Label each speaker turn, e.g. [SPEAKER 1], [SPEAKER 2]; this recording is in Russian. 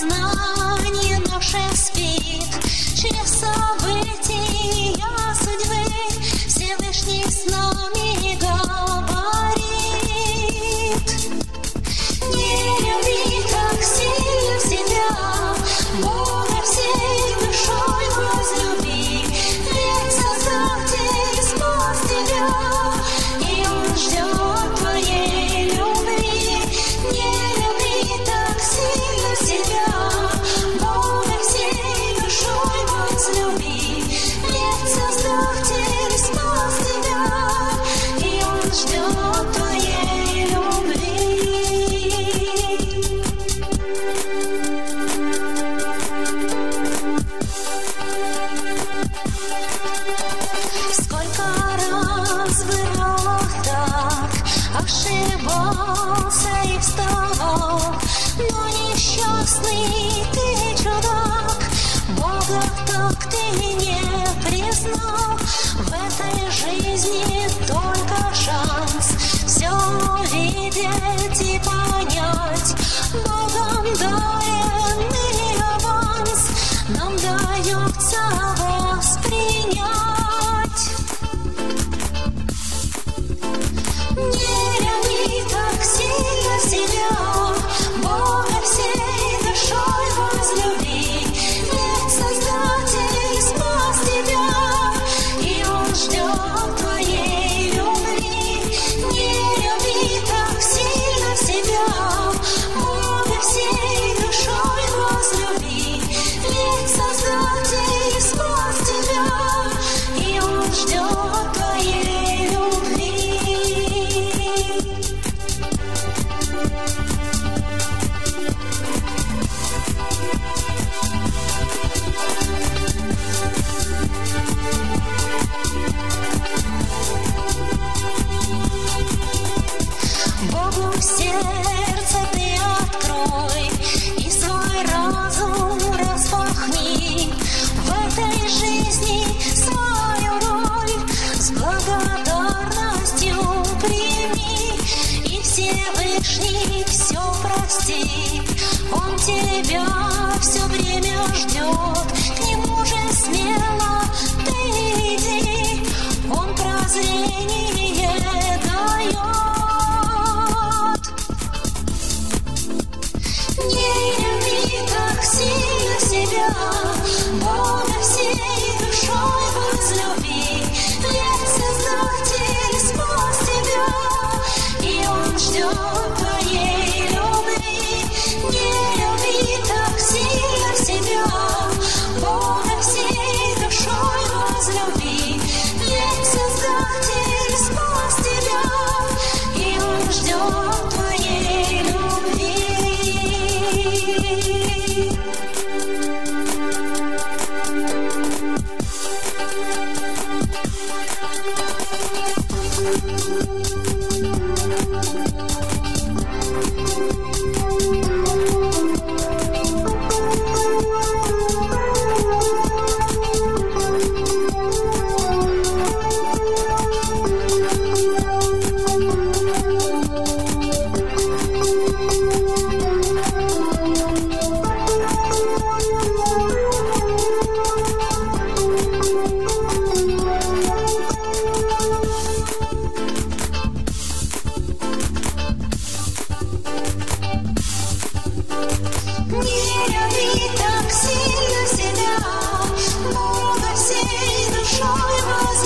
[SPEAKER 1] сознание наше спит, через события судьбы Всевышний с нами говорит. Не люби так сильно себя, Бога всей душой возлюби, ведь Создатель спас тебя, и Он ждет твоей любви. Не люби так сильно себя, Бога всей душой возлюби, ведь Создатель спас тебя, и Он ждет твоей любви. Сколько раз бывало так, ошибался и вставал, но несчастный ты чудак, Бога так ты не признал. В этой жизни только шанс все увидеть и понять, Богом даренный аванс нам дается воспринять. Не люби так сильно себя, Бога всей душой возлюби, ведь Создатель спас тебя, и Он ждет твоей любви. Не люби так сильно себя, Бога всей душой возлюби, ведь Создатель спас тебя, и Он ждет твоей любви. Богу сердце ты открой и свой разум распахни, в этой жизни свою роль с благодарностью прими, и Всевышний все простит, Он тебя все время ждет, к Нему же смело ты иди, Он прозрение дает. Не люби так сильно себя, Бога всей душой возлюби, ведь Создатель спас тебя, и Он ждет твоей любви. Не люби так сильно себя, Бога всей душой возлюби, ведь Создатель спас тебя, и Он ждет твоей любви. Бога всей душой возлюби,